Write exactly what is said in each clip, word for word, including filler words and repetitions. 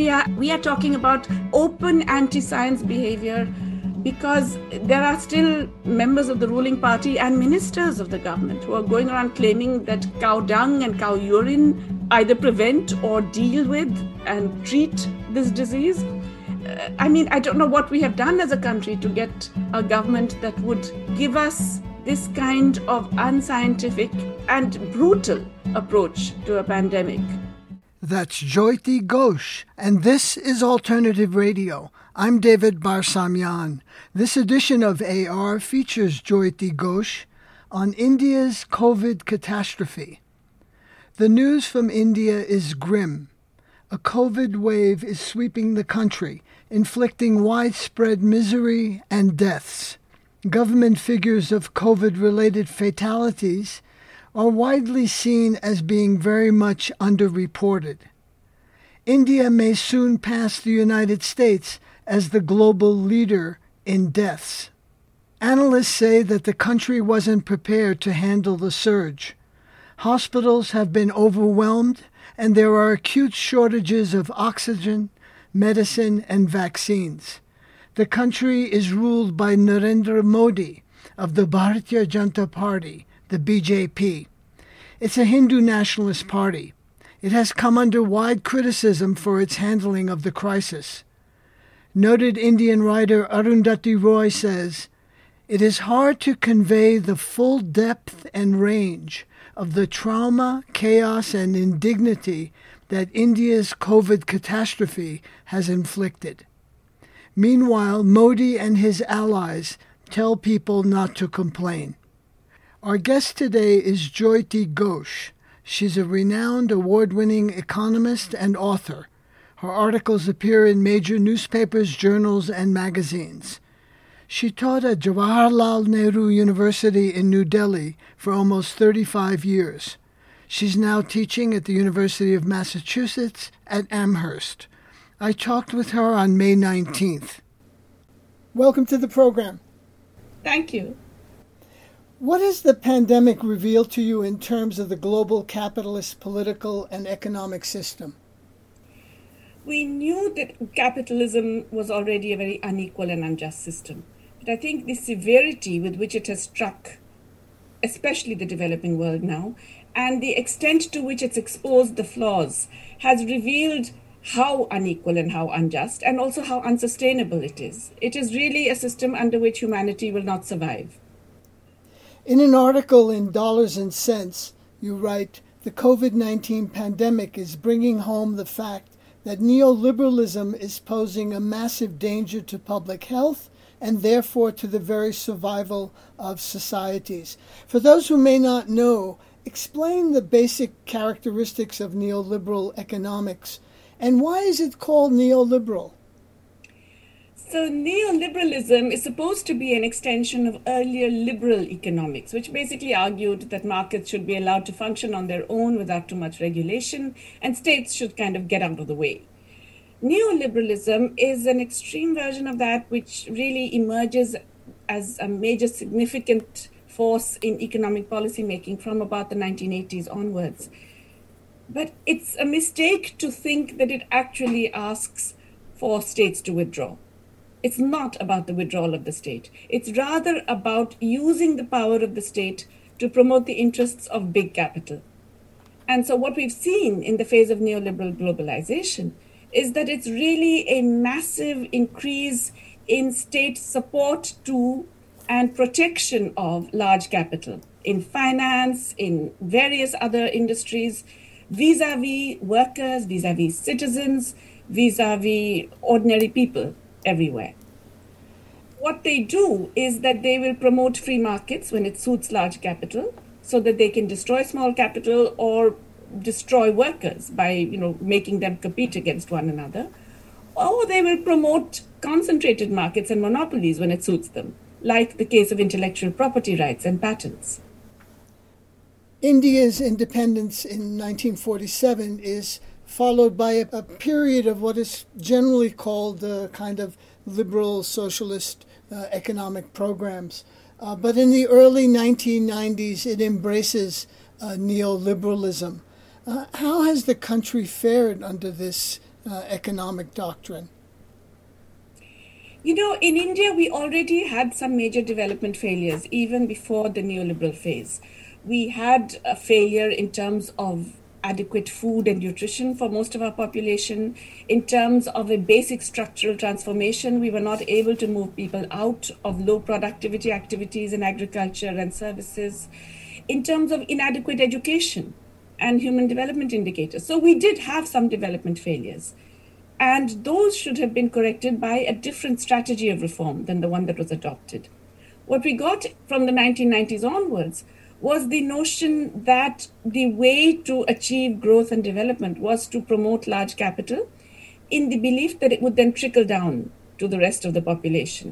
India, we are talking about open anti-science behavior because there are still members of the ruling party and ministers of the government who are going around claiming that cow dung and cow urine either prevent or deal with and treat this disease. Uh, I mean, I don't know what we have done as a country to get a government that would give us this kind of unscientific and brutal approach to a pandemic. That's Jyoti Ghosh, and this is Alternative Radio. I'm David Barsamian. This edition of A R features Jyoti Ghosh on India's COVID catastrophe. The news from India is grim. A COVID wave is sweeping the country, inflicting widespread misery and deaths. Government figures of COVID-related fatalities are widely seen as being very much underreported. India may soon pass the United States as the global leader in deaths. Analysts say that the country wasn't prepared to handle the surge. Hospitals have been overwhelmed, and there are acute shortages of oxygen, medicine, and vaccines. The country is ruled by Narendra Modi of the Bharatiya Janata Party, the B J P. It's a Hindu nationalist party. It has come under wide criticism for its handling of the crisis. Noted Indian writer Arundhati Roy says, "It is hard to convey the full depth and range of the trauma, chaos, and indignity that India's COVID catastrophe has inflicted." Meanwhile, Modi and his allies tell people not to complain. Our guest today is Jyoti Ghosh. She's a renowned award-winning economist and author. Her articles appear in major newspapers, journals, and magazines. She taught at Jawaharlal Nehru University in New Delhi for almost thirty-five years. She's now teaching at the University of Massachusetts at Amherst. I talked with her on May nineteenth. Welcome to the program. Thank you. What has the pandemic revealed to you in terms of the global capitalist political and economic system? We knew that capitalism was already a very unequal and unjust system. But I think the severity with which it has struck, especially the developing world now, and the extent to which it's exposed the flaws, has revealed how unequal and how unjust, and also how unsustainable it is. It is really a system under which humanity will not survive. In an article in Dollars and Cents, you write, "The COVID nineteen pandemic is bringing home the fact that neoliberalism is posing a massive danger to public health and therefore to the very survival of societies." For those who may not know, explain the basic characteristics of neoliberal economics, and why is it called neoliberal? So neoliberalism is supposed to be an extension of earlier liberal economics, which basically argued that markets should be allowed to function on their own without too much regulation, and states should kind of get out of the way. Neoliberalism is an extreme version of that, which really emerges as a major significant force in economic policy making from about the nineteen eighties onwards. But it's a mistake to think that it actually asks for states to withdraw. It's not about the withdrawal of the state. It's rather about using the power of the state to promote the interests of big capital. And so what we've seen in the phase of neoliberal globalization is that it's really a massive increase in state support to and protection of large capital in finance, in various other industries, vis-a-vis workers, vis-a-vis citizens, vis-a-vis ordinary people everywhere. What they do is that they will promote free markets when it suits large capital so that they can destroy small capital or destroy workers by, you know, making them compete against one another. Or they will promote concentrated markets and monopolies when it suits them, like the case of intellectual property rights and patents. India's independence in nineteen forty-seven is followed by a, a period of what is generally called the kind of liberal socialist uh, economic programs. Uh, but in the early nineteen nineties, it embraces uh, neoliberalism. Uh, how has the country fared under this uh, economic doctrine? You know, in India, we already had some major development failures even before the neoliberal phase. We had a failure in terms of adequate food and nutrition for most of our population. In terms of a basic structural transformation, we were not able to move people out of low productivity activities in agriculture and services. In terms of inadequate education and human development indicators. So we did have some development failures. And those should have been corrected by a different strategy of reform than the one that was adopted. What we got from the nineteen nineties onwards was the notion that the way to achieve growth and development was to promote large capital in the belief that it would then trickle down to the rest of the population.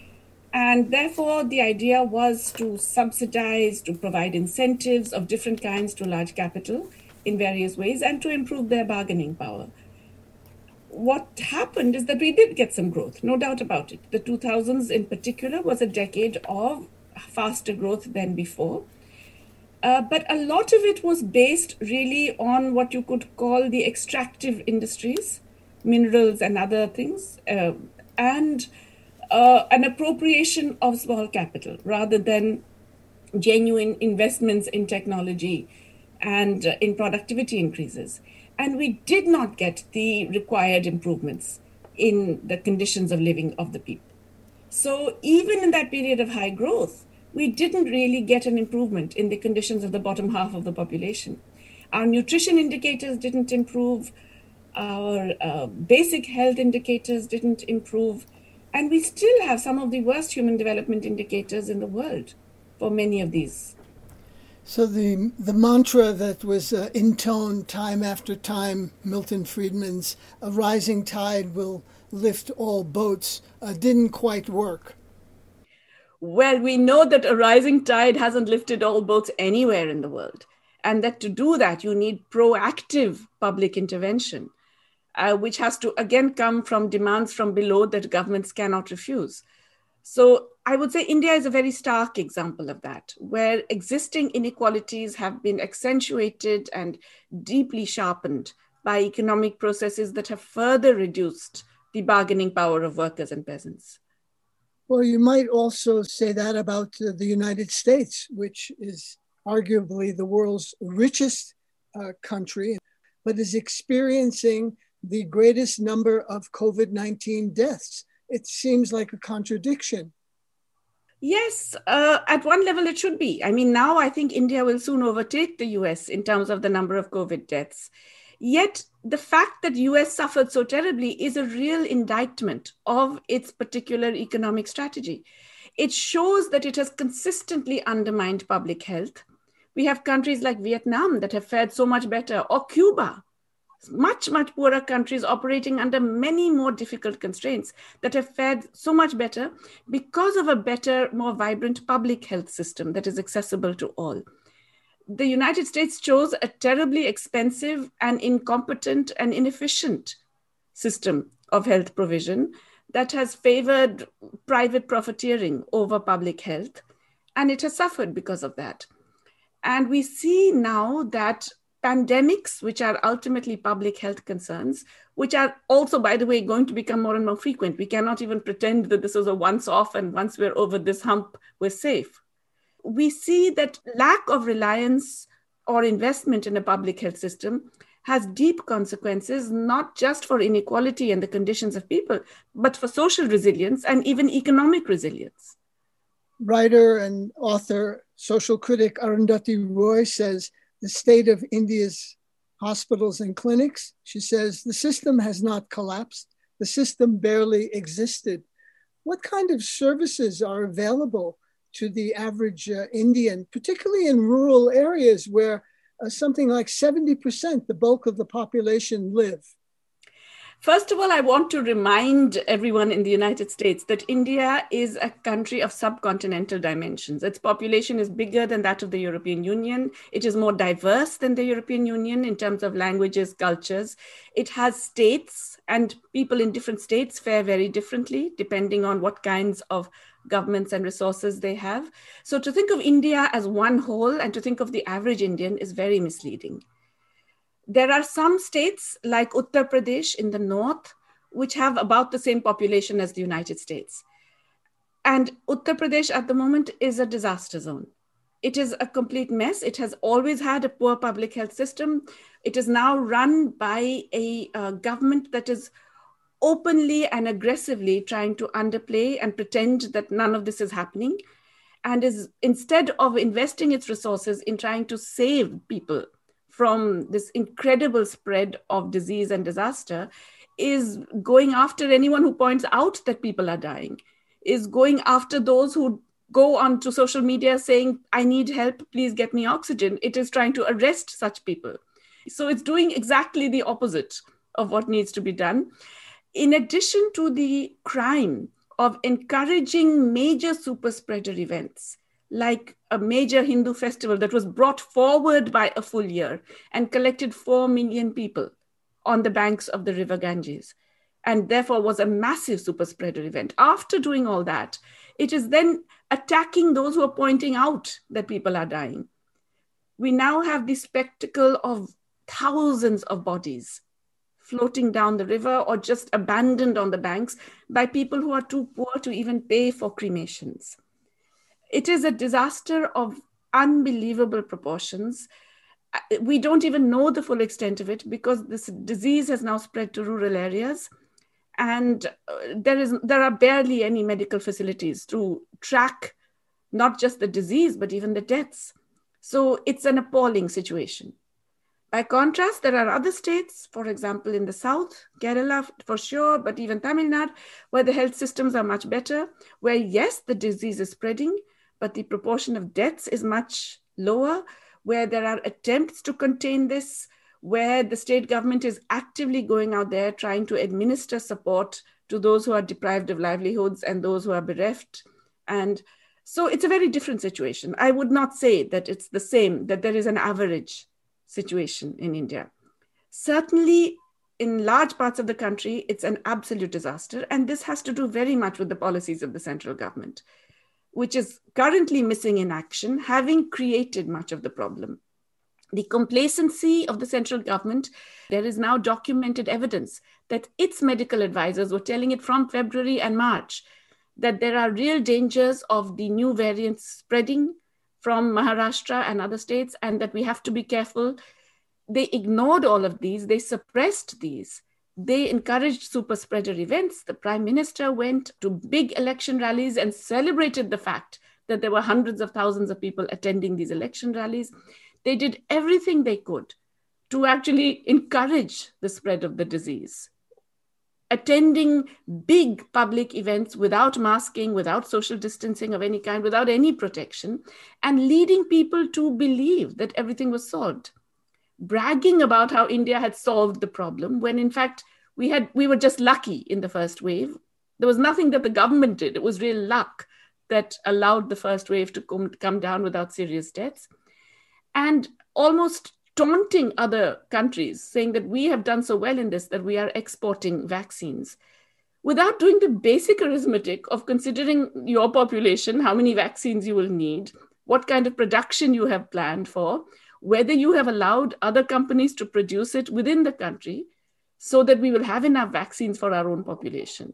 And therefore, the idea was to subsidize, to provide incentives of different kinds to large capital in various ways and to improve their bargaining power. What happened is that we did get some growth, no doubt about it. The two thousands in particular was a decade of faster growth than before. Uh, but a lot of it was based really on what you could call the extractive industries, minerals and other things, uh, and uh, an appropriation of small capital rather than genuine investments in technology and uh, in productivity increases. And we did not get the required improvements in the conditions of living of the people. So even in that period of high growth, we didn't really get an improvement in the conditions of the bottom half of the population. Our nutrition indicators didn't improve, our uh, basic health indicators didn't improve, and we still have some of the worst human development indicators in the world for many of these. So the the mantra that was uh, intoned time after time, Milton Friedman's "a rising tide will lift all boats," uh, didn't quite work. Well, we know that a rising tide hasn't lifted all boats anywhere in the world, and that to do that, you need proactive public intervention, uh, which has to again come from demands from below that governments cannot refuse. So I would say India is a very stark example of that, where existing inequalities have been accentuated and deeply sharpened by economic processes that have further reduced the bargaining power of workers and peasants. Well, you might also say that about uh, the United States, which is arguably the world's richest uh, country, but is experiencing the greatest number of COVID nineteen deaths. It seems like a contradiction. Yes, uh, at one level it should be. I mean, now I think India will soon overtake the U S in terms of the number of COVID deaths. Yet the fact that U S suffered so terribly is a real indictment of its particular economic strategy. It shows that it has consistently undermined public health. We have countries like Vietnam that have fared so much better, or Cuba, much, much poorer countries operating under many more difficult constraints that have fared so much better because of a better, more vibrant public health system that is accessible to all. The United States chose a terribly expensive and incompetent and inefficient system of health provision that has favored private profiteering over public health, and it has suffered because of that. And we see now that pandemics, which are ultimately public health concerns, which are also, by the way, going to become more and more frequent. We cannot even pretend that this is a once-off and once we're over this hump, we're safe. We see that lack of reliance or investment in a public health system has deep consequences, not just for inequality and the conditions of people, but for social resilience and even economic resilience. Writer and author, social critic Arundhati Roy says, the state of India's hospitals and clinics, she says, the system has not collapsed. The system barely existed. What kind of services are available to the average uh, Indian, particularly in rural areas where uh, something like seventy percent, the bulk of the population, live? First of all, I want to remind everyone in the United States that India is a country of subcontinental dimensions. Its population is bigger than that of the European Union. It is more diverse than the European Union in terms of languages, cultures. It has states, and people in different states fare very differently depending on what kinds of governments and resources they have. So to think of India as one whole and to think of the average Indian is very misleading. There are some states like Uttar Pradesh in the north, which have about the same population as the United States. And Uttar Pradesh at the moment is a disaster zone. It is a complete mess. It has always had a poor public health system. It is now run by a uh, government that is openly and aggressively trying to underplay and pretend that none of this is happening, and is, instead of investing its resources in trying to save people from this incredible spread of disease and disaster, is going after anyone who points out that people are dying, is going after those who go onto social media saying, I need help, please get me oxygen. It is trying to arrest such people. So it's doing exactly the opposite of what needs to be done. In addition to the crime of encouraging major super spreader events, like a major Hindu festival that was brought forward by a full year and collected four million people on the banks of the river Ganges, and therefore was a massive super spreader event. After doing all that, it is then attacking those who are pointing out that people are dying. We now have the spectacle of thousands of bodies floating down the river or just abandoned on the banks by people who are too poor to even pay for cremations. It is a disaster of unbelievable proportions. We don't even know the full extent of it because this disease has now spread to rural areas. And there is there are barely any medical facilities to track not just the disease, but even the deaths. So it's an appalling situation. By contrast, there are other states, for example, in the south, Kerala for sure, but even Tamil Nadu, where the health systems are much better, where yes, the disease is spreading, but the proportion of deaths is much lower, where there are attempts to contain this, where the state government is actively going out there trying to administer support to those who are deprived of livelihoods and those who are bereft. And so it's a very different situation. I would not say that it's the same, that there is an average situation in India. Certainly, in large parts of the country, it's an absolute disaster. And this has to do very much with the policies of the central government, which is currently missing in action, having created much of the problem. The complacency of the central government, there is now documented evidence that its medical advisors were telling it from February and March that there are real dangers of the new variants spreading from Maharashtra and other states, and that we have to be careful. They ignored all of these. They suppressed these. They encouraged super spreader events. The prime minister went to big election rallies and celebrated the fact that there were hundreds of thousands of people attending these election rallies. They did everything they could to actually encourage the spread of the disease. Attending big public events without masking, without social distancing of any kind, without any protection, and leading people to believe that everything was solved. Bragging about how India had solved the problem, when in fact we had we were just lucky in the first wave. There was nothing that the government did. It was real luck that allowed the first wave to come, come down without serious deaths. And almost taunting other countries, saying that we have done so well in this, that we are exporting vaccines, without doing the basic arithmetic of considering your population, how many vaccines you will need, what kind of production you have planned for, whether you have allowed other companies to produce it within the country so that we will have enough vaccines for our own population.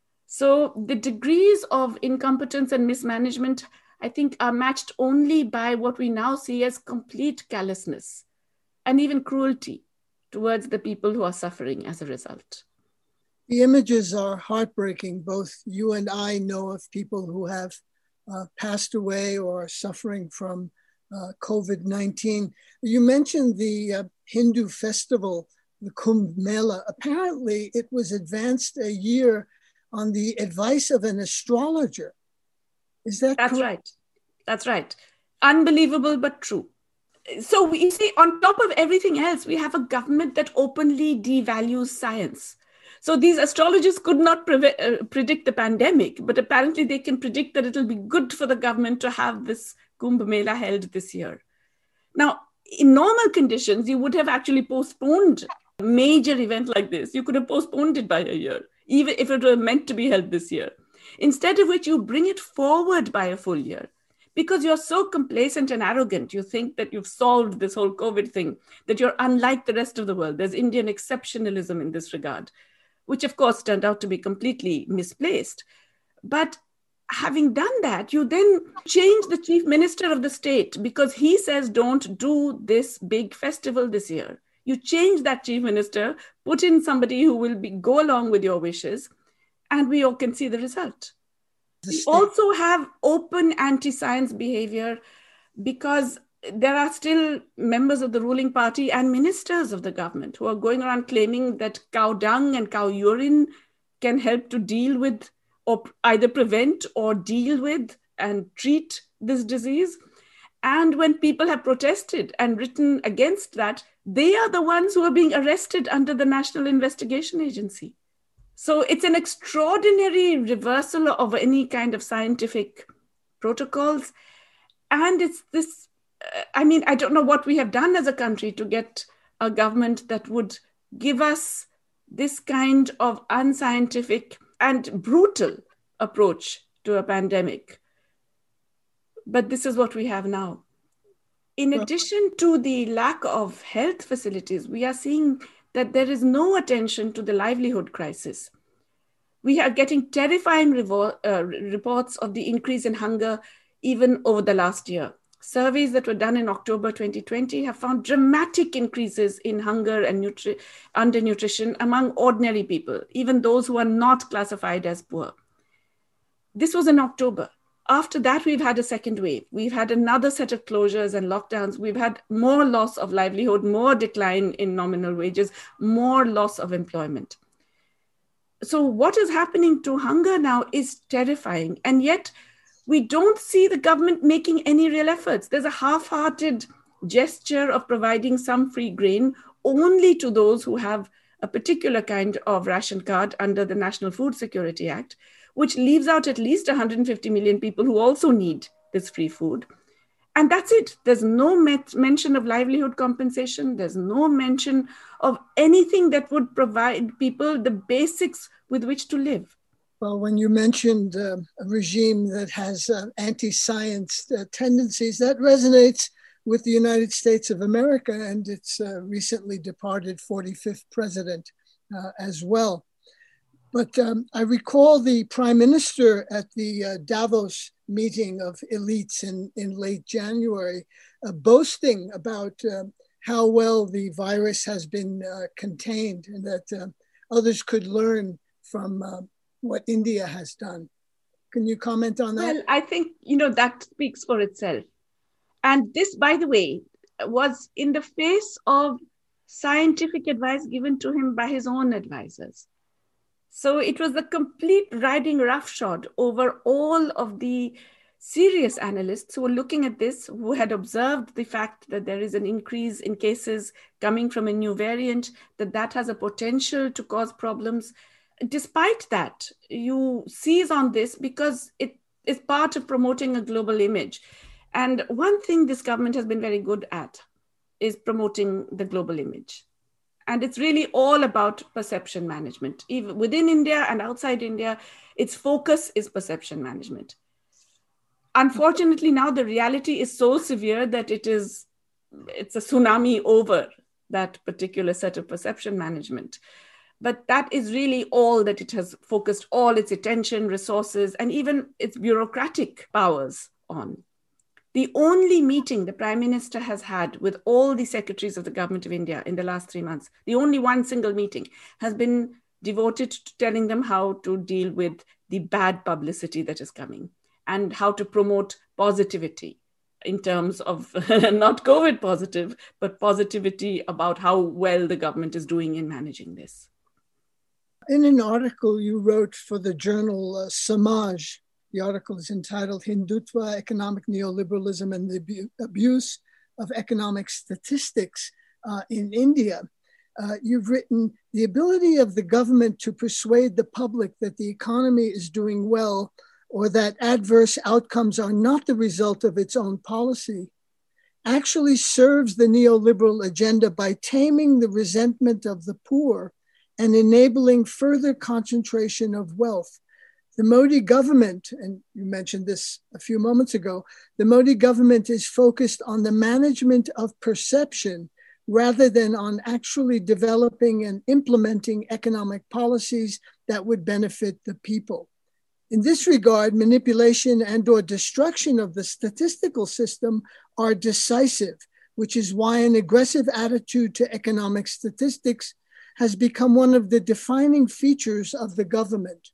So the degrees of incompetence and mismanagement, I think, are matched only by what we now see as complete callousness and even cruelty towards the people who are suffering as a result. The images are heartbreaking. Both you and I know of people who have uh, passed away or are suffering from uh, COVID nineteen. You mentioned the uh, Hindu festival, the Kumbh Mela. Apparently, it was advanced a year on the advice of an astrologer. Is that That's correct? right. That's right. Unbelievable, but true. So we see, on top of everything else, we have a government that openly devalues science. So these astrologers could not pre- uh, predict the pandemic, but apparently they can predict that it'll be good for the government to have this Kumbh Mela held this year. Now, in normal conditions, you would have actually postponed a major event like this. You could have postponed it by a year, even if it were meant to be held this year. Instead of which, you bring it forward by a full year. because you're so complacent and arrogant. You think that you've solved this whole COVID thing, that you're unlike the rest of the world. There's Indian exceptionalism in this regard, which of course turned out to be completely misplaced. But having done that, you then change the chief minister of the state because he says, don't do this big festival this year. You change that chief minister, put in somebody who will be, go along with your wishes, and we all can see the result. We also have open anti-science behavior because there are still members of the ruling party and ministers of the government who are going around claiming that cow dung and cow urine can help to deal with or either prevent or deal with and treat this disease. And when people have protested and written against that, they are the ones who are being arrested under the National Investigation Agency. So it's an extraordinary reversal of any kind of scientific protocols. And it's this, uh, I mean, I don't know what we have done as a country to get a government that would give us this kind of unscientific and brutal approach to a pandemic. But this is what we have now. In addition to the lack of health facilities, we are seeing that there is no attention to the livelihood crisis. We are getting terrifying revo- uh, reports of the increase in hunger even over the last year. Surveys that were done in October twenty twenty have found dramatic increases in hunger and nutri- undernutrition among ordinary people, even those who are not classified as poor. This was in October. After that, we've had a second wave. We've had another set of closures and lockdowns. We've had more loss of livelihood, more decline in nominal wages, more loss of employment. So what is happening to hunger now is terrifying. And yet we don't see the government making any real efforts. There's a half-hearted gesture of providing some free grain only to those who have a particular kind of ration card under the National Food Security Act, which leaves out at least one hundred fifty million people who also need this free food. And that's it. There's no met- mention of livelihood compensation. There's no mention of anything that would provide people the basics with which to live. Well, when you mentioned uh, a regime that has uh, anti-science uh, tendencies, that resonates with the United States of America and its uh, recently departed forty-fifth president uh, as well. But um, I recall the prime minister at the uh, Davos meeting of elites in, in late January uh, boasting about uh, how well the virus has been uh, contained and that uh, others could learn from uh, what India has done. Can you comment on that? Well, I think, you know, that speaks for itself. And this, by the way, was in the face of scientific advice given to him by his own advisors. So it was a complete riding roughshod over all of the serious analysts who were looking at this, who had observed the fact that there is an increase in cases coming from a new variant, that that has a potential to cause problems. Despite that, you seize on this because it is part of promoting a global image. And one thing this government has been very good at is promoting the global image. And it's really all about perception management. Even within India and outside India, its focus is perception management. Unfortunately, now the reality is so severe that it is, it's a tsunami over that particular set of perception management. But that is really all that it has focused all its attention, resources, and even its bureaucratic powers on. The only meeting the Prime Minister has had with all the secretaries of the Government of India in the last three months, the only one single meeting, has been devoted to telling them how to deal with the bad publicity that is coming and how to promote positivity in terms of not COVID positive, but positivity about how well the government is doing in managing this. In an article you wrote for the journal uh, Samaj, the article is entitled Hindutva, Economic Neoliberalism and the Abu- Abuse of Economic Statistics uh, in India. Uh, you've written, the ability of the government to persuade the public that the economy is doing well or that adverse outcomes are not the result of its own policy actually serves the neoliberal agenda by taming the resentment of the poor and enabling further concentration of wealth. The Modi government, and you mentioned this a few moments ago, the Modi government is focused on the management of perception rather than on actually developing and implementing economic policies that would benefit the people. In this regard, manipulation and or destruction of the statistical system are decisive, which is why an aggressive attitude to economic statistics has become one of the defining features of the government.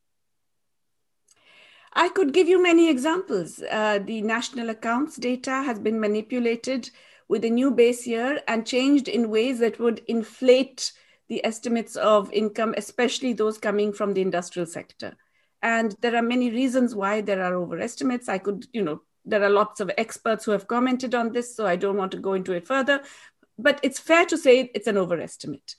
I could give you many examples. Uh, the national accounts data has been manipulated with a new base year and changed in ways that would inflate the estimates of income, especially those coming from the industrial sector. And there are many reasons why there are overestimates. I could, you know, there are lots of experts who have commented on this, so I don't want to go into it further. But it's fair to say it's an overestimate.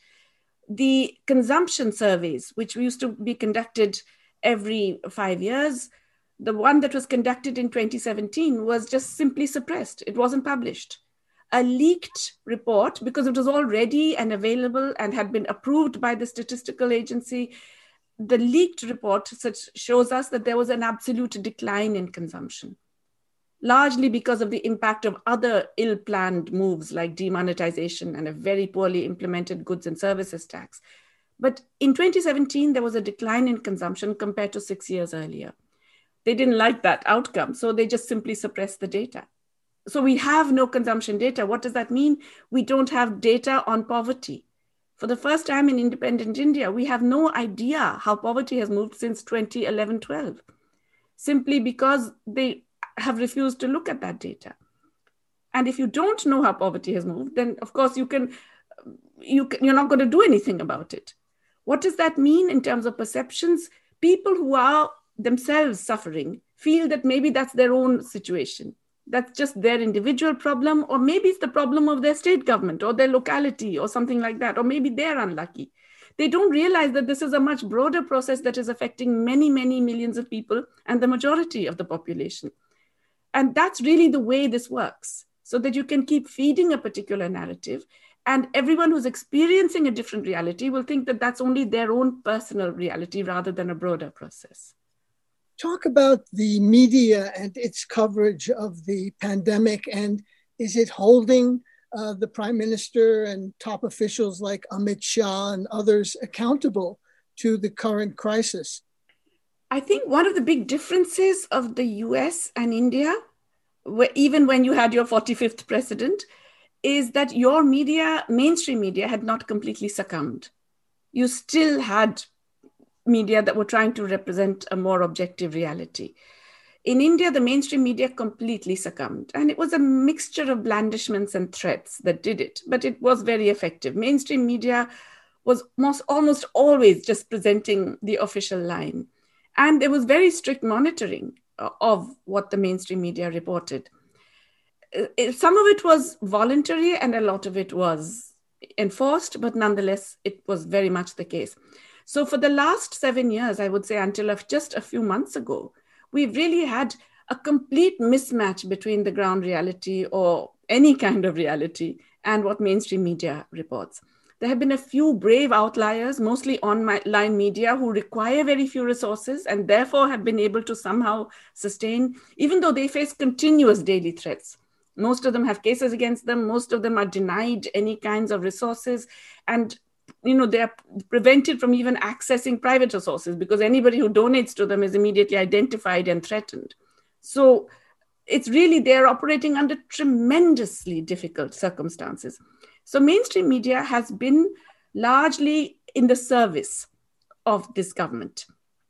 The consumption surveys, which used to be conducted every five years, the one that was conducted in twenty seventeen was just simply suppressed. It wasn't published. A leaked report, because it was all ready and available and had been approved by the statistical agency, the leaked report such shows us that there was an absolute decline in consumption, largely because of the impact of other ill-planned moves like demonetization and a very poorly implemented goods and services tax. But in twenty seventeen, there was a decline in consumption compared to six years earlier. They didn't like that outcome, so they just simply suppressed the data. So we have no consumption data. What does that mean? We don't have data on poverty. For the first time in independent India, we have no idea how poverty has moved since twenty eleven twelve, simply because they have refused to look at that data. And if you don't know how poverty has moved, then of course you can, you can, you're not going to do anything about it. What does that mean in terms of perceptions? People who are themselves suffering feel that maybe that's their own situation. That's just their individual problem, or maybe it's the problem of their state government or their locality or something like that, or maybe they're unlucky. They don't realize that this is a much broader process that is affecting many, many millions of people and the majority of the population. And that's really the way this works, so that you can keep feeding a particular narrative, and everyone who's experiencing a different reality will think that that's only their own personal reality rather than a broader process. Talk about the media and its coverage of the pandemic, and is it holding uh, the Prime Minister and top officials like Amit Shah and others accountable to the current crisis? I think one of the big differences of the U S and India, where even when you had your forty-fifth president, is that your media, mainstream media, had not completely succumbed. You still had media that were trying to represent a more objective reality. In India, the mainstream media completely succumbed, and it was a mixture of blandishments and threats that did it, but it was very effective. Mainstream media was most, almost always just presenting the official line, and there was very strict monitoring of what the mainstream media reported. Some of it was voluntary and a lot of it was enforced, but nonetheless, it was very much the case. So for the last seven years, I would say until just a few months ago, we've really had a complete mismatch between the ground reality or any kind of reality and what mainstream media reports. There have been a few brave outliers, mostly online media, who require very few resources and therefore have been able to somehow sustain, even though they face continuous daily threats. Most of them have cases against them. Most of them are denied any kinds of resources. And you know, they are prevented from even accessing private resources because anybody who donates to them is immediately identified and threatened. So it's really, they're operating under tremendously difficult circumstances. So mainstream media has been largely in the service of this government.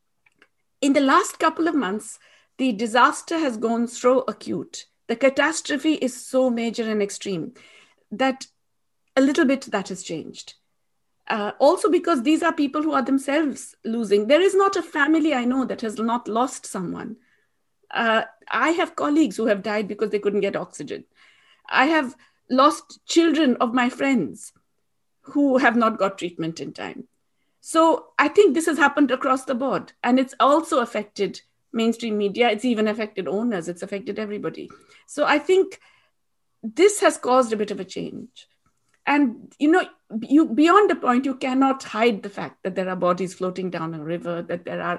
In the last couple of months, the disaster has gone so acute. The catastrophe is so major and extreme that a little bit that has changed. Uh, also because these are people who are themselves losing. There is not a family I know that has not lost someone. Uh, I have colleagues who have died because they couldn't get oxygen. I have lost children of my friends who have not got treatment in time. So I think this has happened across the board, and it's also affected mainstream media. It's even affected owners. It's affected everybody. So I think this has caused a bit of a change. And, you know, you beyond a point, you cannot hide the fact that there are bodies floating down a river, that there are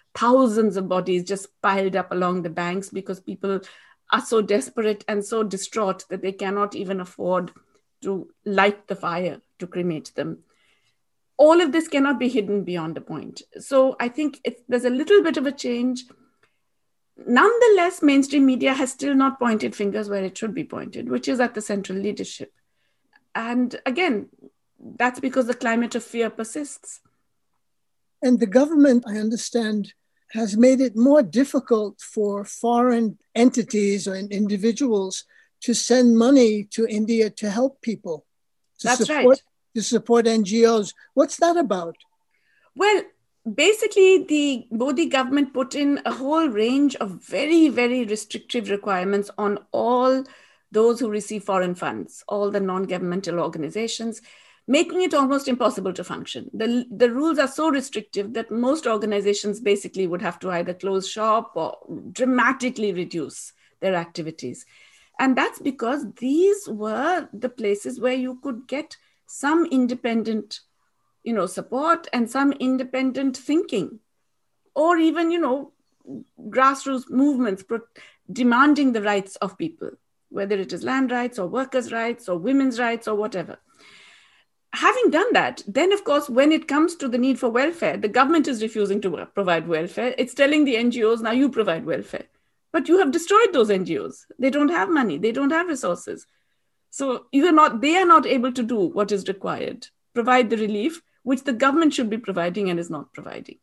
thousands of bodies just piled up along the banks because people are so desperate and so distraught that they cannot even afford to light the fire to cremate them. All of this cannot be hidden beyond a point. So I think it, there's a little bit of a change. Nonetheless, mainstream media has still not pointed fingers where it should be pointed, which is at the central leadership. And again, that's because the climate of fear persists. And the government, I understand, has made it more difficult for foreign entities or individuals to send money to India to help people. To That's support, right. To support N G Os. What's that about? Well, basically, the Modi government put in a whole range of very, very restrictive requirements on all those who receive foreign funds, all the non-governmental organizations, making it almost impossible to function. The, the rules are so restrictive that most organizations basically would have to either close shop or dramatically reduce their activities. And that's because these were the places where you could get some independent, you know, support and some independent thinking, or even, you know, grassroots movements pro- demanding the rights of people, whether it is land rights or workers' rights or women's rights or whatever. Having done that, then, of course, when it comes to the need for welfare, the government is refusing to provide welfare. It's telling the N G Os, now you provide welfare. But you have destroyed those N G Os. They don't have money. They don't have resources. So you are not, they are not able to do what is required, provide the relief, which the government should be providing and is not providing.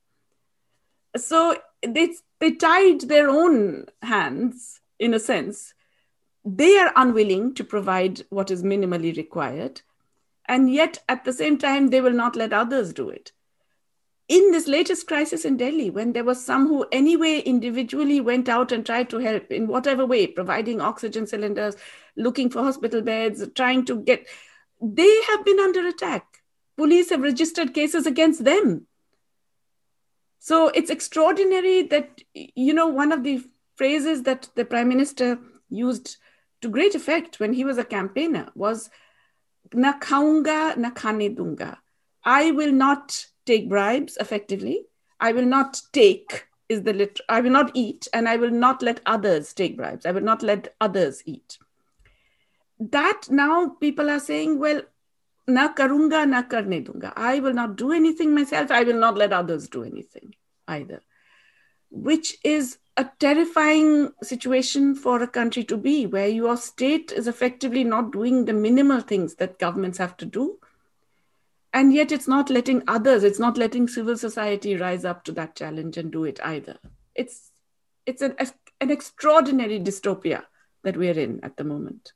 So they, they tied their own hands, in a sense. They are unwilling to provide what is minimally required. And yet, at the same time, they will not let others do it. In this latest crisis in Delhi, when there was some who anyway individually went out and tried to help in whatever way, providing oxygen cylinders, looking for hospital beds, trying to get, they have been under attack. Police have registered cases against them. So it's extraordinary that, you know, one of the phrases that the Prime Minister used to great effect when he was a campaigner was, na khaunga, na khane dunga. I will not take bribes effectively. I will not take is the lit- I will not eat, and I will not let others take bribes. I will not let others eat. That now people are saying, well, na karunga, na karne dunga. I will not do anything myself. I will not let others do anything either, which is a terrifying situation for a country to be, where your state is effectively not doing the minimal things that governments have to do. And yet it's not letting others, it's not letting civil society rise up to that challenge and do it either. It's, it's an, an extraordinary dystopia that we're in at the moment.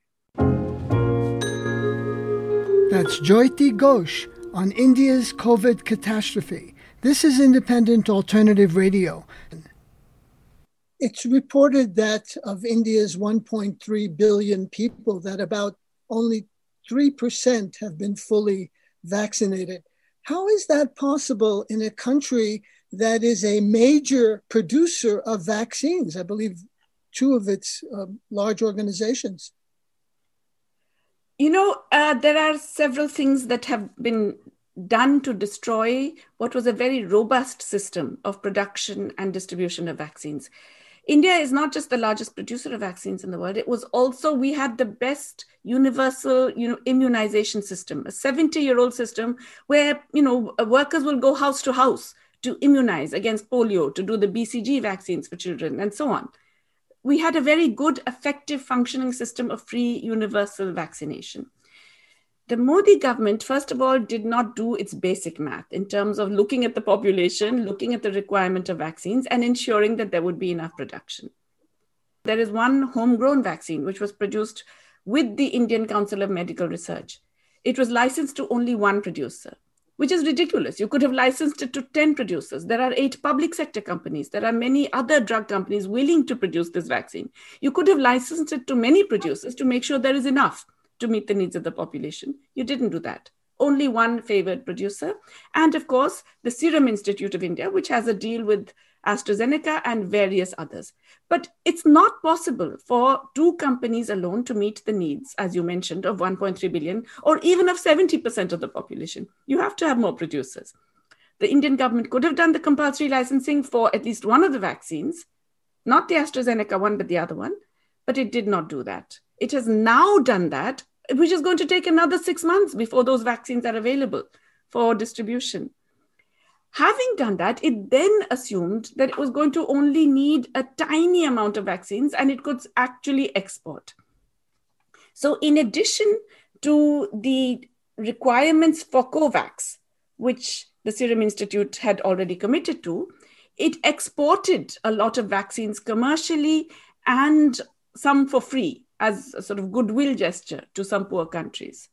That's Jyoti Ghosh on India's COVID catastrophe. This is Independent Alternative Radio. It's reported that of India's one point three billion people, that about only three percent have been fully vaccinated. How is that possible in a country that is a major producer of vaccines? I believe two of its uh, large organizations. You know, uh, there are several things that have been done to destroy what was a very robust system of production and distribution of vaccines. India is not just the largest producer of vaccines in the world. It was also, we had the best universal, you know, immunization system, a seventy-year-old system where, you know, workers will go house to house to immunize against polio, to do the B C G vaccines for children, and so on. We had a very good, effective, functioning system of free universal vaccination. The Modi government, first of all, did not do its basic math in terms of looking at the population, looking at the requirement of vaccines, and ensuring that there would be enough production. There is one homegrown vaccine which was produced with the Indian Council of Medical Research. It was licensed to only one producer, which is ridiculous. You could have licensed it to ten producers. There are eight public sector companies. There are many other drug companies willing to produce this vaccine. You could have licensed it to many producers to make sure there is enough to meet the needs of the population. You didn't do that. Only one favored producer. And of course, the Serum Institute of India, which has a deal with AstraZeneca and various others. But it's not possible for two companies alone to meet the needs, as you mentioned, of one point three billion, or even of seventy percent of the population. You have to have more producers. The Indian government could have done the compulsory licensing for at least one of the vaccines, not the AstraZeneca one, but the other one, but it did not do that. It has now done that, which is going to take another six months before those vaccines are available for distribution. Having done that, it then assumed that it was going to only need a tiny amount of vaccines and it could actually export. So in addition to the requirements for COVAX, which the Serum Institute had already committed to, it exported a lot of vaccines commercially and some for free as a sort of goodwill gesture to some poor countries.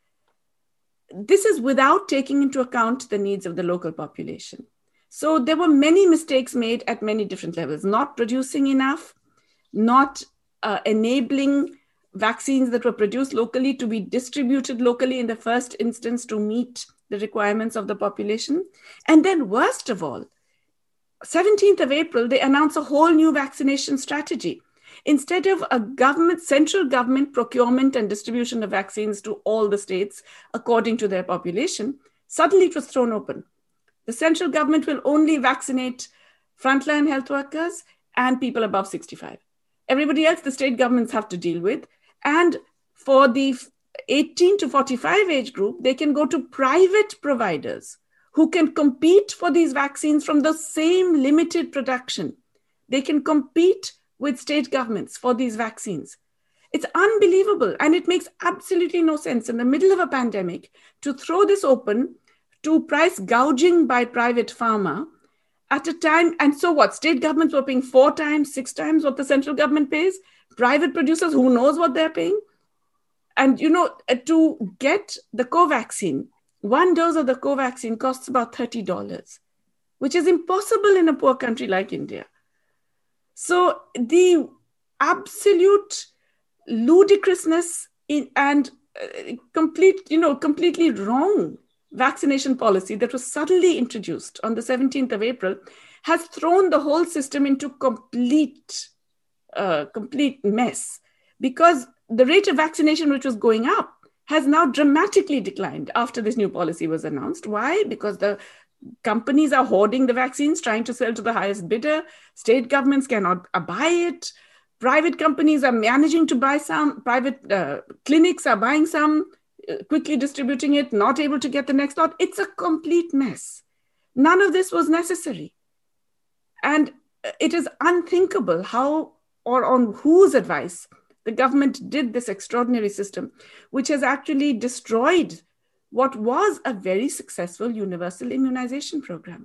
This is without taking into account the needs of the local population. So there were many mistakes made at many different levels, not producing enough, not uh, enabling vaccines that were produced locally to be distributed locally in the first instance to meet the requirements of the population. And then worst of all, seventeenth of April, they announced a whole new vaccination strategy. Instead of a government, central government procurement and distribution of vaccines to all the states according to their population, suddenly it was thrown open. The central government will only vaccinate frontline health workers and people above sixty-five. Everybody else, the state governments have to deal with. And for the eighteen to forty-five age group, they can go to private providers who can compete for these vaccines from the same limited production. They can compete with state governments for these vaccines. It's unbelievable. And it makes absolutely no sense in the middle of a pandemic to throw this open to price gouging by private pharma at a time. And so what? State governments were paying four times, six times what the central government pays. Private producers, who knows what they're paying? And, you know, to get the Covaxin, one dose of the Covaxin costs about thirty dollars, which is impossible in a poor country like India. So the absolute ludicrousness in, and uh, complete, you know, completely wrong vaccination policy that was suddenly introduced on the seventeenth of April has thrown the whole system into complete, uh, complete mess, because the rate of vaccination, which was going up, has now dramatically declined after this new policy was announced. Why? Because the companies are hoarding the vaccines, trying to sell to the highest bidder. State governments cannot buy it. Private companies are managing to buy some. Private uh, clinics are buying some, uh, quickly distributing it, not able to get the next lot. It's a complete mess. None of this was necessary. And it is unthinkable how or on whose advice the government did this extraordinary system, which has actually destroyed what was a very successful universal immunization program.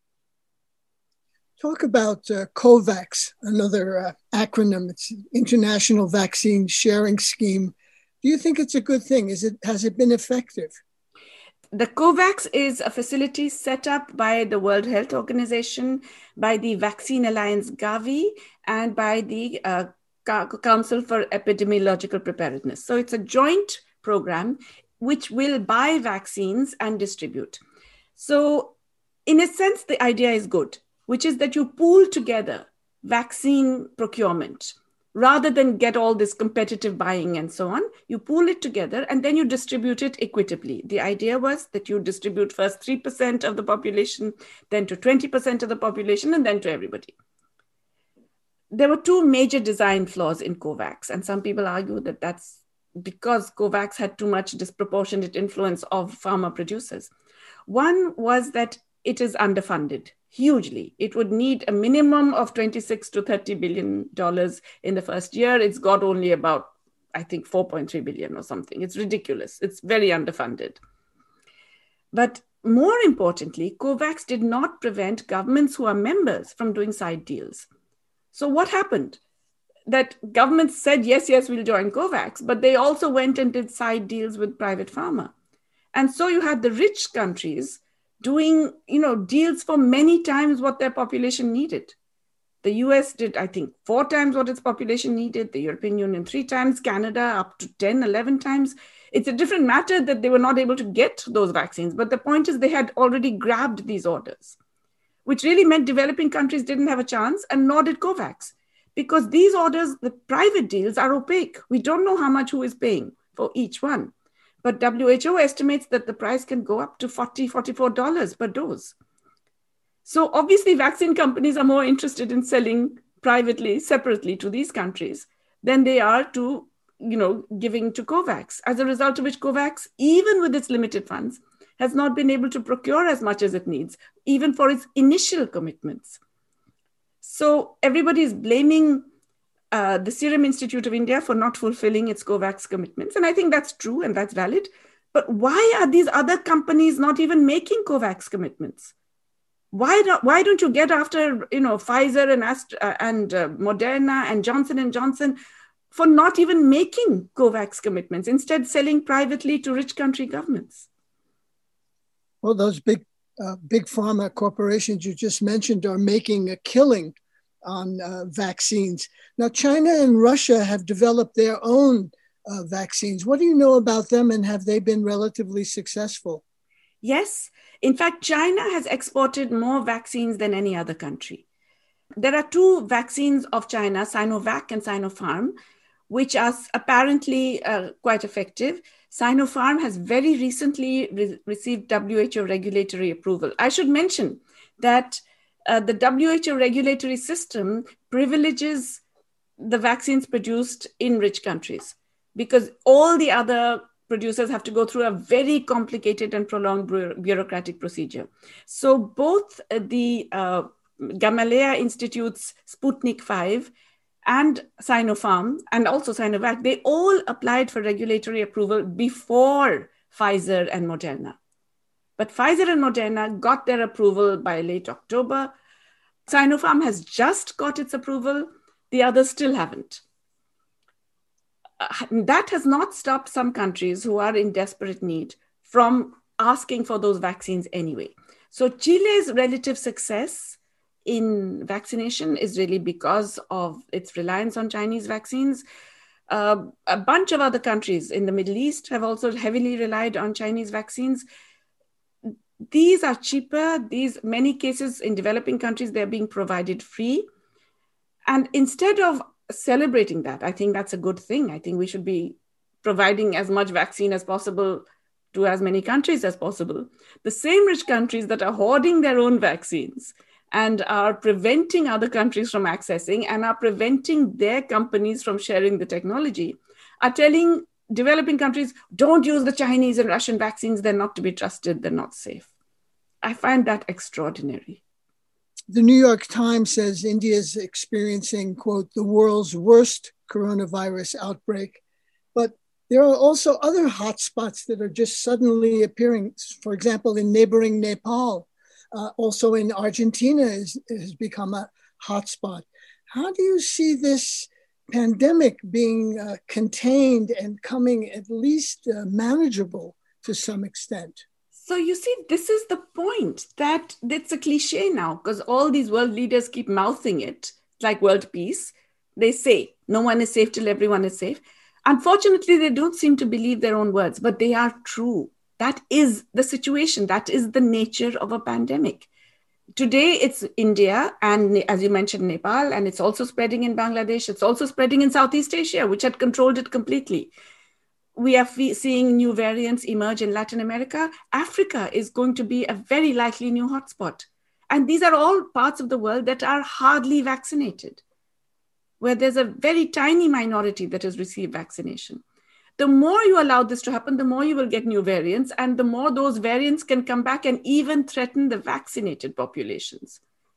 Talk about uh, COVAX, another uh, acronym. It's International Vaccine Sharing Scheme. Do you think it's a good thing? Is it, has it been effective? The COVAX is a facility set up by the World Health Organization, by the Vaccine Alliance Gavi, and by the uh, Council for Epidemiological Preparedness. So it's a joint program which will buy vaccines and distribute. So in a sense, the idea is good, which is that you pool together vaccine procurement rather than get all this competitive buying and so on. You pool it together and then you distribute it equitably. The idea was that you distribute first three percent of the population, then to twenty percent of the population, and then to everybody. There were two major design flaws in COVAX, and some people argue that that's because COVAX had too much disproportionate influence of pharma producers. One was that it is underfunded hugely. It would need a minimum of twenty-six to thirty billion dollars in the first year. It's got only about, I think, four point three billion or something. It's ridiculous. It's very underfunded. But more importantly, COVAX did not prevent governments who are members from doing side deals. So what happened? That governments said, yes, yes, we'll join COVAX, but they also went and did side deals with private pharma. And so you had the rich countries doing, you know, deals for many times what their population needed. The U S did, I think, four times what its population needed, the European Union three times, Canada up to ten, eleven times. It's a different matter that they were not able to get those vaccines. But the point is they had already grabbed these orders, which really meant developing countries didn't have a chance, and nor did COVAX. Because these orders, the private deals, are opaque. We don't know how much who is paying for each one. But W H O estimates that the price can go up to forty dollars, forty-four dollars per dose. So obviously, vaccine companies are more interested in selling privately, separately to these countries than they are to, you know, giving to COVAX. As a result of which, COVAX, even with its limited funds, has not been able to procure as much as it needs, even for its initial commitments. So everybody is blaming uh, the Serum Institute of India for not fulfilling its COVAX commitments. And I think that's true and that's valid. But why are these other companies not even making COVAX commitments? Why don't, why don't you get after, you know, Pfizer and, Astra, uh, and uh, Moderna and Johnson and Johnson for not even making COVAX commitments, instead selling privately to rich country governments? Well, those big, uh, big pharma corporations you just mentioned are making a killing on uh, vaccines. Now, China and Russia have developed their own uh, vaccines. What do you know about them, and have they been relatively successful? Yes. In fact, China has exported more vaccines than any other country. There are two vaccines of China, Sinovac and Sinopharm, which are apparently uh, quite effective. Sinopharm has very recently re- received W H O regulatory approval. I should mention that uh, the W H O regulatory system privileges the vaccines produced in rich countries, because all the other producers have to go through a very complicated and prolonged bureaucratic procedure. So both the uh, Gamaleya Institute's Sputnik five and Sinopharm and also Sinovac, they all applied for regulatory approval before Pfizer and Moderna. But Pfizer and Moderna got their approval by late October. Sinopharm has just got its approval. The others still haven't. Uh, that has not stopped some countries who are in desperate need from asking for those vaccines anyway. So Chile's relative success in vaccination is really because of its reliance on Chinese vaccines. Uh, a bunch of other countries in the Middle East have also heavily relied on Chinese vaccines. These are cheaper. These, many cases in developing countries, they're being provided free. And instead of celebrating that, I think that's a good thing. I think we should be providing as much vaccine as possible to as many countries as possible. The same rich countries that are hoarding their own vaccines and are preventing other countries from accessing and are preventing their companies from sharing the technology are telling developing countries, don't use the Chinese and Russian vaccines. They're not to be trusted. They're not safe. I find that extraordinary. The New York Times says India is experiencing, quote, the world's worst coronavirus outbreak. But there are also other hotspots that are just suddenly appearing. For example, in neighboring Nepal, uh, also in Argentina is, has become a hotspot. How do you see this pandemic being uh, contained and coming at least uh, manageable to some extent? So you see, this is the point, that it's a cliche now, because all these world leaders keep mouthing it, like world peace. They say no one is safe till everyone is safe. Unfortunately, they don't seem to believe their own words, but they are true. That is the situation. That is the nature of a pandemic. Today, it's India and, as you mentioned, Nepal, and it's also spreading in Bangladesh. It's also spreading in Southeast Asia, which had controlled it completely. We are f- seeing new variants emerge in Latin America. Africa is going to be a very likely new hotspot. And these are all parts of the world that are hardly vaccinated, where there's a very tiny minority that has received vaccination. The more you allow this to happen, the more you will get new variants, and the more those variants can come back and even threaten the vaccinated populations.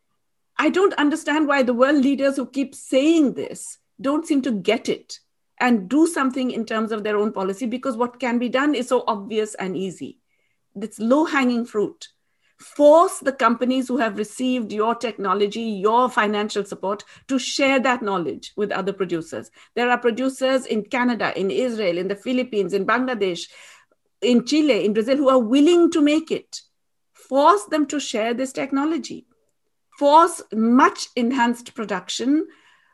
I don't understand why the world leaders who keep saying this don't seem to get it and do something in terms of their own policy, because what can be done is so obvious and easy. It's low-hanging fruit. Force the companies who have received your technology, your financial support, to share that knowledge with other producers. There are producers in Canada, in Israel, in the Philippines, in Bangladesh, in Chile, in Brazil, who are willing to make it. Force them to share this technology. Force much enhanced production.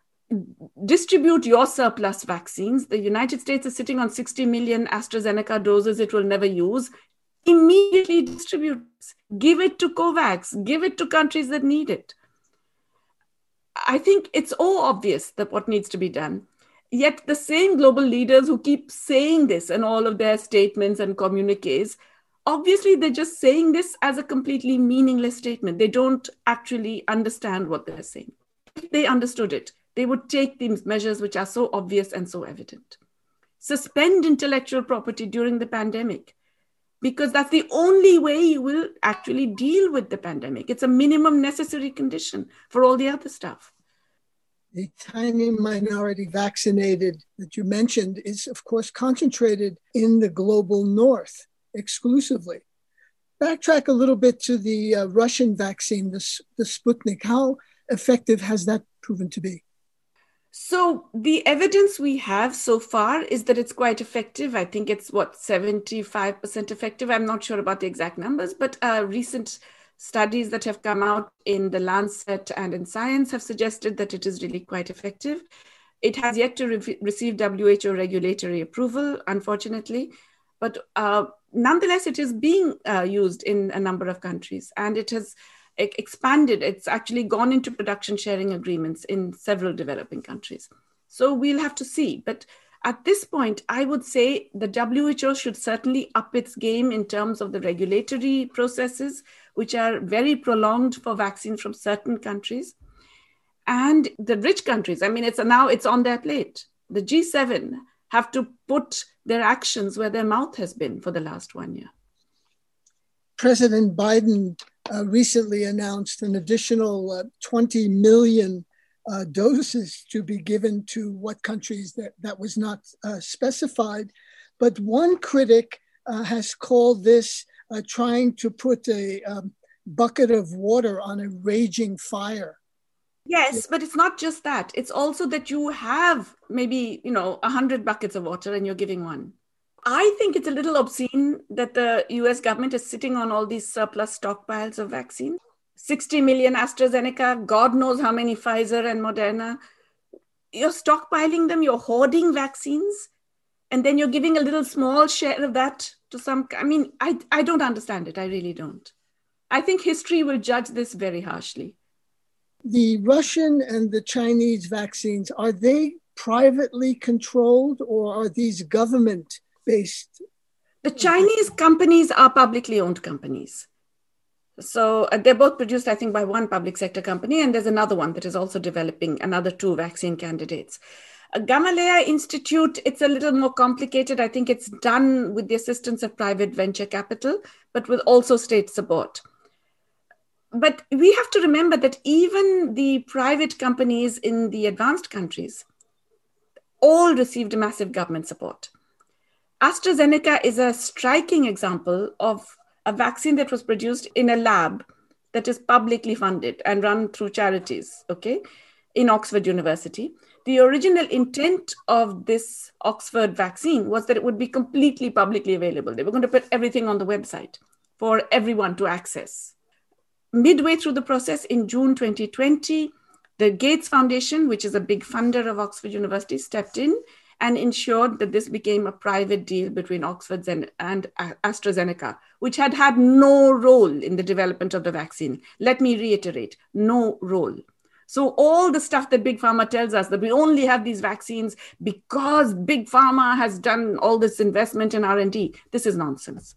Distribute your surplus vaccines. The United States is sitting on sixty million AstraZeneca doses it will never use. Immediately distribute. Give it to COVAX. Give it to countries that need it. I think it's all obvious that what needs to be done. Yet the same global leaders who keep saying this in all of their statements and communiques Obviously, they're just saying this as a completely meaningless statement. They don't actually understand what they're saying. If they understood it, they would take these measures which are so obvious and so evident. Suspend intellectual property during the pandemic, because that's the only way you will actually deal with the pandemic. It's a minimum necessary condition for all the other stuff. The tiny minority vaccinated that you mentioned is, of course, concentrated in the global north exclusively. Backtrack a little bit to the uh, Russian vaccine, the, the Sputnik. How effective has that proven to be? So the evidence we have so far is that it's quite effective. I think it's, what, seventy-five percent effective. I'm not sure about the exact numbers, but uh, recent studies that have come out in the Lancet and in Science have suggested that it is really quite effective. It has yet to re- receive W H O regulatory approval, unfortunately, but uh, nonetheless, it is being uh, used in a number of countries, and it has expanded. It's actually gone into production sharing agreements in several developing countries. So we'll have to see. But at this point, I would say the W H O should certainly up its game in terms of the regulatory processes, which are very prolonged for vaccines from certain countries. And the rich countries, I mean, it's now it's on their plate. The G seven have to put their actions where their mouth has been for the last one year. President Biden uh, recently announced an additional uh, twenty million uh, doses to be given to what countries that, that was not uh, specified. But one critic uh, has called this uh, trying to put a um, bucket of water on a raging fire. Yes, but it's not just that. It's also that you have maybe, you know, one hundred buckets of water and you're giving one. I think it's a little obscene that the U S government is sitting on all these surplus stockpiles of vaccine. sixty million AstraZeneca, God knows how many Pfizer and Moderna. You're stockpiling them, you're hoarding vaccines, and then you're giving a little small share of that to some, I mean, I, I don't understand it. I really don't. I think history will judge this very harshly. The Russian and the Chinese vaccines, are they privately controlled or are these government-based? The Chinese companies are publicly owned companies. So uh, they're both produced, I think, by one public sector company, and there's another one that is also developing another two vaccine candidates. Uh, Gamaleya Institute, it's a little more complicated. I think it's done with the assistance of private venture capital, but with also state support. But we have to remember that even the private companies in the advanced countries all received massive government support. AstraZeneca is a striking example of a vaccine that was produced in a lab that is publicly funded and run through charities, okay, in Oxford University. The original intent of this Oxford vaccine was that it would be completely publicly available. They were going to put everything on the website for everyone to access. Midway through the process in June twenty twenty, the Gates Foundation, which is a big funder of Oxford University, stepped in and ensured that this became a private deal between Oxford and AstraZeneca, which had had no role in the development of the vaccine. Let me reiterate, no role. So all the stuff that Big Pharma tells us, that we only have these vaccines because Big Pharma has done all this investment in R and D, this is nonsense.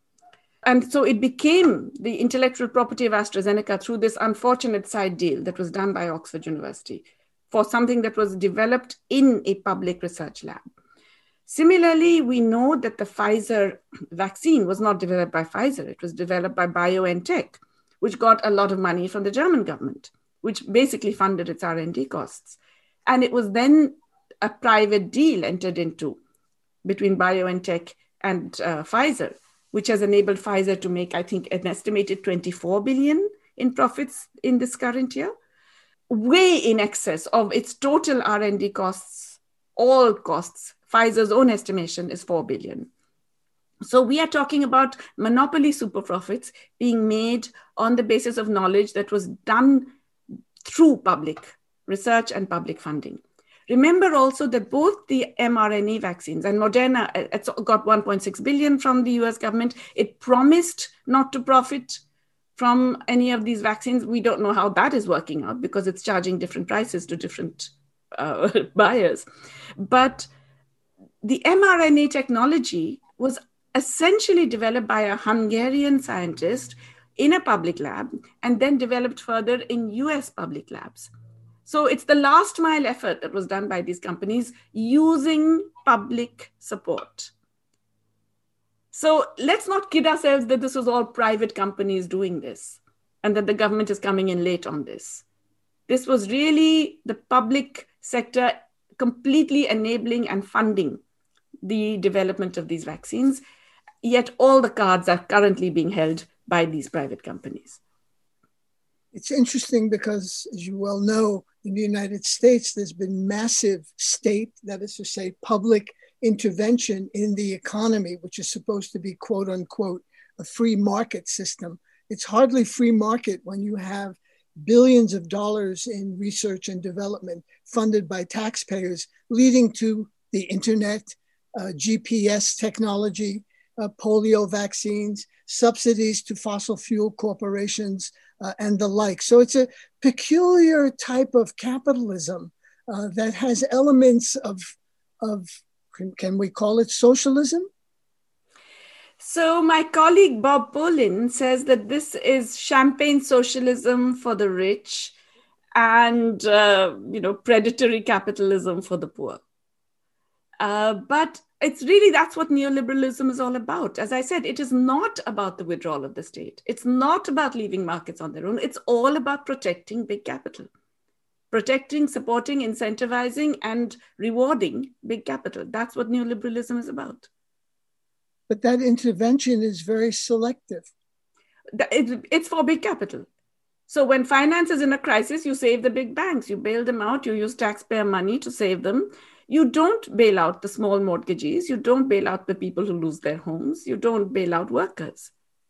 And so it became the intellectual property of AstraZeneca through this unfortunate side deal that was done by Oxford University for something that was developed in a public research lab. Similarly, we know that the Pfizer vaccine was not developed by Pfizer. It was developed by BioNTech, which got a lot of money from the German government, which basically funded its R and D costs. And it was then a private deal entered into between BioNTech and uh, Pfizer, which has enabled Pfizer to make, I think, an estimated twenty-four billion dollars in profits in this current year, way in excess of its total R and D costs, all costs. Pfizer's own estimation is four billion dollars. So we are talking about monopoly super profits being made on the basis of knowledge that was done through public research and public funding. Remember also that both the mRNA vaccines and Moderna, it's got one point six billion dollars from the U S government. It promised not to profit from any of these vaccines. We don't know how that is working out because it's charging different prices to different uh, buyers. But the mRNA technology was essentially developed by a Hungarian scientist in a public lab and then developed further in U S public labs. So it's the last mile effort that was done by these companies using public support. So let's not kid ourselves that this was all private companies doing this and that the government is coming in late on this. This was really the public sector completely enabling and funding the development of these vaccines, yet all the cards are currently being held by these private companies. It's interesting because, as you well know, in the United States, there's been massive state, that is to say, public intervention in the economy, which is supposed to be, quote unquote, a free market system. It's hardly free market when you have billions of dollars in research and development funded by taxpayers, leading to the internet, uh, G P S technology, uh, polio vaccines, subsidies to fossil fuel corporations, uh, and the like. So it's a peculiar type of capitalism uh, that has elements of, of can, can we call it socialism? So my colleague Bob Polin says that this is champagne socialism for the rich and uh, you know predatory capitalism for the poor. Uh, but it's really, that's what neoliberalism is all about. As I said, it is not about the withdrawal of the state. It's not about leaving markets on their own. It's all about protecting big capital, protecting, supporting, incentivizing, and rewarding big capital. That's what neoliberalism is about. But that intervention is very selective. It's for big capital. So when finance is in a crisis, you save the big banks, you bail them out, you use taxpayer money to save them. You don't bail out the small mortgagees. You don't bail out the people who lose their homes. You don't bail out workers.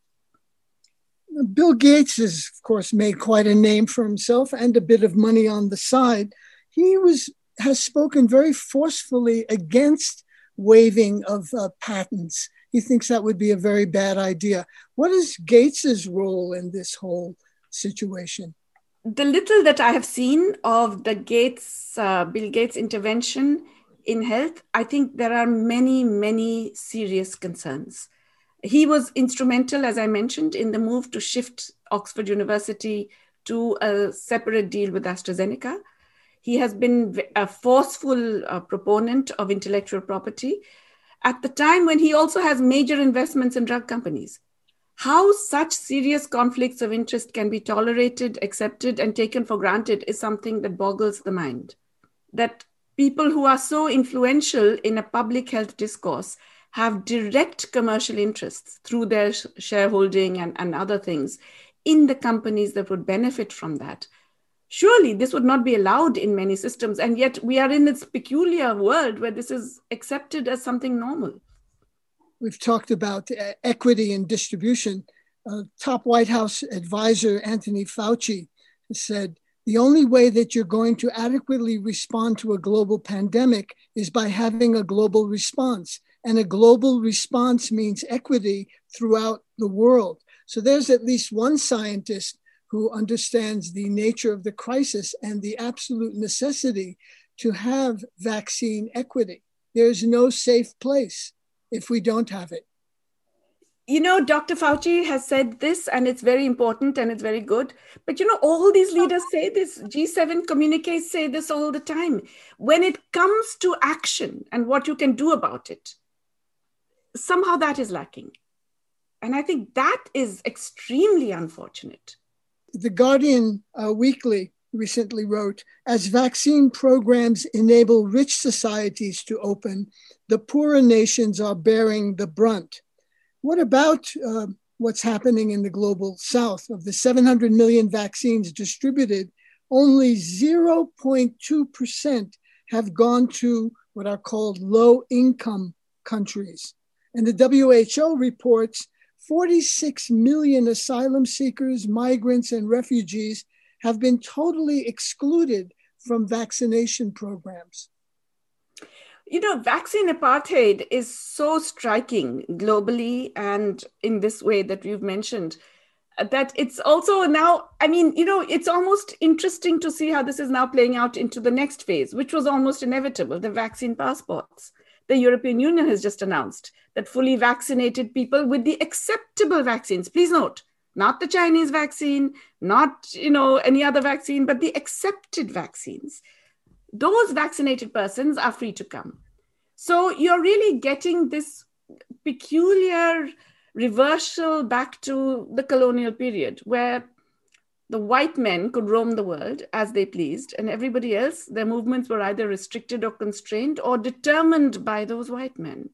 Bill Gates has, of course, made quite a name for himself and a bit of money on the side. He was has spoken very forcefully against waiving of uh, patents. He thinks that would be a very bad idea. What is Gates's role in this whole situation? The little that I have seen of the Gates, uh, Bill Gates intervention in health, I think there are many, many serious concerns. He was instrumental, as I mentioned, in the move to shift Oxford University to a separate deal with AstraZeneca. He has been a forceful uh, proponent of intellectual property at the time when he also has major investments in drug companies. How such serious conflicts of interest can be tolerated, accepted, and taken for granted is something that boggles the mind. That people who are so influential in a public health discourse have direct commercial interests through their shareholding and, and other things in the companies that would benefit from that. Surely this would not be allowed in many systems, and yet we are in this peculiar world where this is accepted as something normal. We've talked about uh, equity and distribution. Uh, top White House advisor Anthony Fauci said, the only way that you're going to adequately respond to a global pandemic is by having a global response. And a global response means equity throughout the world. So there's at least one scientist who understands the nature of the crisis and the absolute necessity to have vaccine equity. There's no safe place if we don't have it. You know, Doctor Fauci has said this, and it's very important and it's very good. But, you know, all these leaders say this. G seven communiques say this all the time. When it comes to action and what you can do about it, somehow that is lacking. And I think that is extremely unfortunate. The Guardian uh, Weekly recently wrote, as vaccine programs enable rich societies to open, the poorer nations are bearing the brunt. What about uh, what's happening in the global south? Of the seven hundred million vaccines distributed, only zero point two percent have gone to what are called low-income countries. And the W H O reports forty-six million asylum seekers, migrants, and refugees have been totally excluded from vaccination programs. You know, vaccine apartheid is so striking globally and in this way that we've mentioned, that it's also now, I mean, you know, it's almost interesting to see how this is now playing out into the next phase, which was almost inevitable, the vaccine passports. The The European Union has just announced that fully vaccinated people with the acceptable vaccines, please note, not the Chinese vaccine, not, you know, any other vaccine, but the accepted vaccines, those vaccinated persons are free to come. So you're really getting this peculiar reversal back to the colonial period where the white men could roam the world as they pleased, and everybody else, their movements were either restricted or constrained or determined by those white men.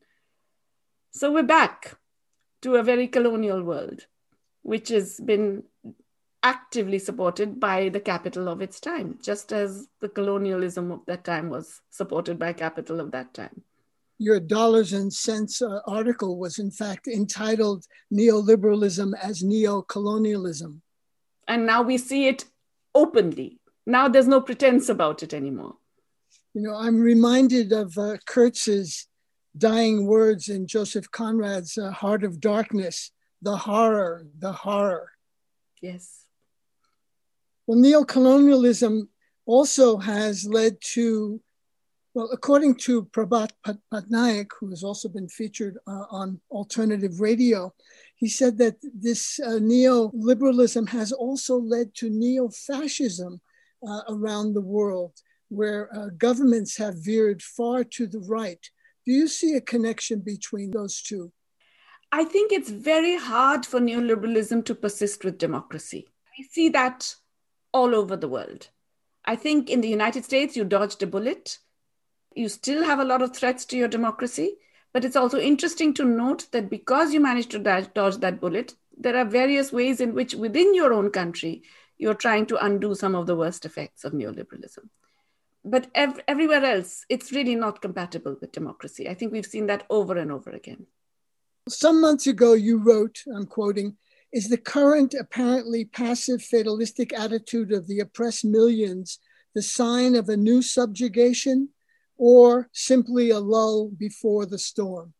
So we're back to a very colonial world, which has been actively supported by the capital of its time, just as the colonialism of that time was supported by capital of that time. Your Dollars and Cents uh, article was in fact entitled Neoliberalism as Neo-Colonialism. And now we see it openly. Now there's no pretense about it anymore. You know, I'm reminded of uh, Kurtz's dying words in Joseph Conrad's uh, Heart of Darkness, the horror, the horror. Yes. Well, neocolonialism also has led to, well, according to Prabhat Patnaik, who has also been featured uh, on alternative radio, he said that this uh, neoliberalism has also led to neo-fascism uh, around the world, where uh, governments have veered far to the right. Do you see a connection between those two? I think it's very hard for neoliberalism to persist with democracy. We see that all over the world. I think in the United States, you dodged a bullet. You still have a lot of threats to your democracy. But it's also interesting to note that because you managed to dodge that bullet, there are various ways in which within your own country, you're trying to undo some of the worst effects of neoliberalism. But ev- everywhere else, it's really not compatible with democracy. I think we've seen that over and over again. Some months ago, you wrote, I'm quoting, "Is the current apparently passive fatalistic attitude of the oppressed millions the sign of a new subjugation or simply a lull before the storm?"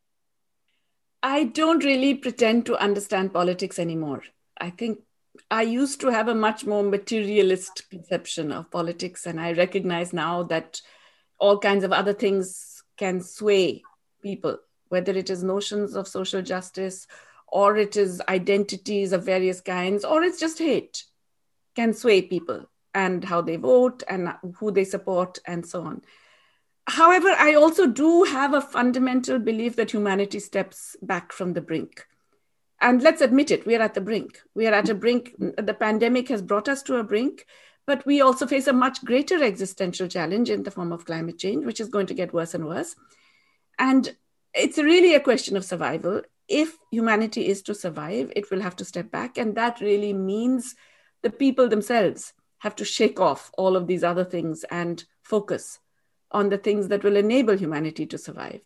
I don't really pretend to understand politics anymore. I think I used to have a much more materialist conception of politics, and I recognize now that all kinds of other things can sway people, whether it is notions of social justice, or it is identities of various kinds, or it's just hate, can sway people and how they vote and who they support and so on. However, I also do have a fundamental belief that humanity steps back from the brink. And let's admit it, we are at the brink. We are at a brink. The pandemic has brought us to a brink, but we also face a much greater existential challenge in the form of climate change, which is going to get worse and worse. And it's really a question of survival. If humanity is to survive, it will have to step back. And that really means the people themselves have to shake off all of these other things and focus on the things that will enable humanity to survive.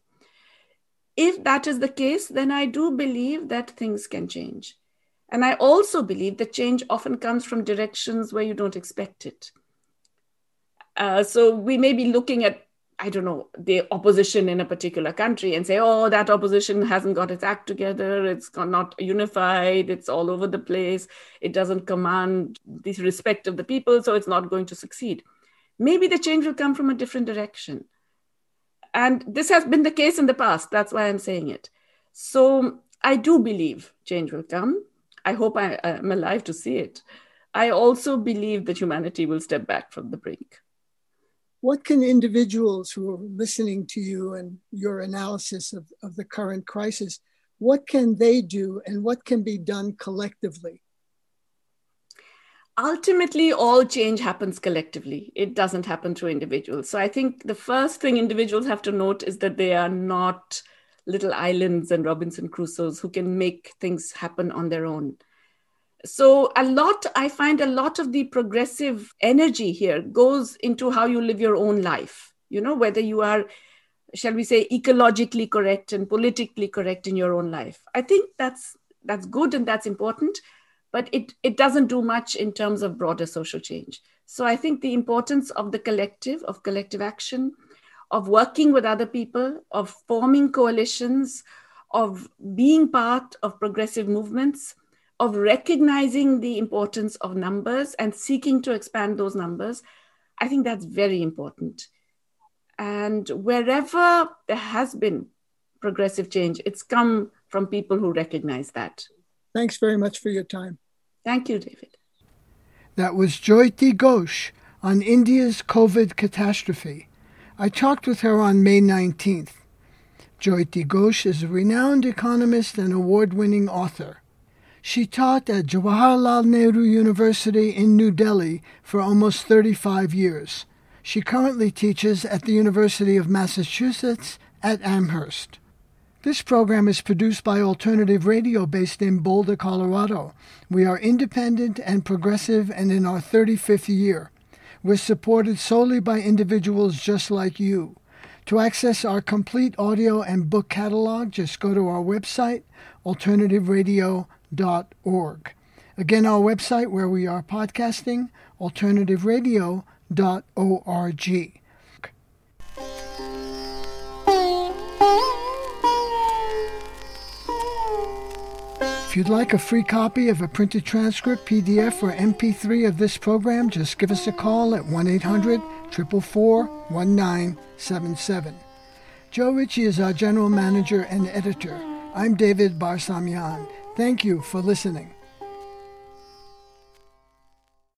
If that is the case, then I do believe that things can change. And I also believe that change often comes from directions where you don't expect it. Uh, so we may be looking at, I don't know, the opposition in a particular country and say, oh, that opposition hasn't got its act together. It's not unified. It's all over the place. It doesn't command the respect of the people, so it's not going to succeed. Maybe the change will come from a different direction. And this has been the case in the past. That's why I'm saying it. So I do believe change will come. I hope I am alive to see it. I also believe that humanity will step back from the brink. What can individuals who are listening to you and your analysis of, of the current crisis, what can they do and what can be done collectively? Ultimately, all change happens collectively. It doesn't happen through individuals. So I think the first thing individuals have to note is that they are not little islands and Robinson Crusoes who can make things happen on their own. So a lot, I find a lot of the progressive energy here goes into how you live your own life. You know, whether you are, shall we say, ecologically correct and politically correct in your own life. I think that's that's good and that's important. But it, it doesn't do much in terms of broader social change. So I think the importance of the collective, of collective action, of working with other people, of forming coalitions, of being part of progressive movements, of recognizing the importance of numbers and seeking to expand those numbers, I think that's very important. And wherever there has been progressive change, it's come from people who recognize that. Thanks very much for your time. Thank you, David. That was Jyoti Ghosh on India's COVID catastrophe. I talked with her on May nineteenth. Jyoti Ghosh is a renowned economist and award-winning author. She taught at Jawaharlal Nehru University in New Delhi for almost thirty-five years. She currently teaches at the University of Massachusetts at Amherst. This program is produced by Alternative Radio based in Boulder, Colorado. We are independent and progressive and in our thirty-fifth year. We're supported solely by individuals just like you. To access our complete audio and book catalog, just go to our website, alternative radio dot org. Again, our website where we are podcasting, alternative radio dot org. If you'd like a free copy of a printed transcript, P D F, or M P three of this program, just give us a call at one eight hundred, four four four, one nine seven seven. Joe Ritchie is our general manager and editor. I'm David Barsamian. Thank you for listening.